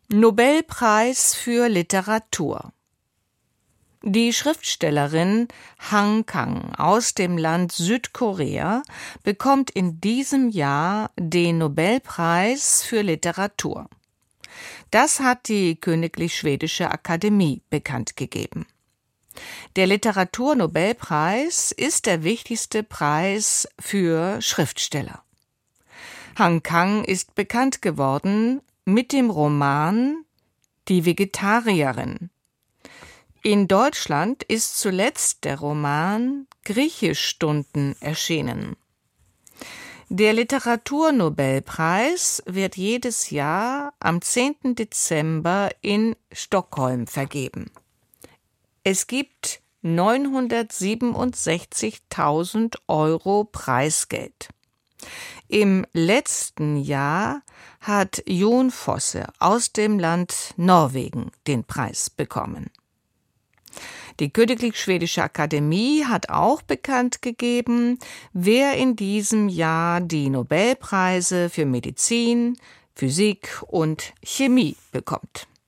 Nobelpreis für Literatur. Die Schriftstellerin Han Kang aus dem Land Südkorea bekommt in diesem Jahr den Nobelpreis für Literatur. Das hat die Königlich Schwedische Akademie bekannt gegeben. Der Literaturnobelpreis ist der wichtigste Preis für Schriftsteller. Han Kang ist bekannt geworden mit dem Roman Die Vegetarierin. In Deutschland ist zuletzt der Roman Griechischstunden erschienen. Der Literaturnobelpreis wird jedes Jahr am 10. Dezember in Stockholm vergeben. Es gibt 967.000 Euro Preisgeld. Im letzten Jahr hat Jon Fosse aus dem Land Norwegen den Preis bekommen. Die Königlich Schwedische Akademie hat auch bekannt gegeben, wer in diesem Jahr die Nobelpreise für Medizin, Physik und Chemie bekommt.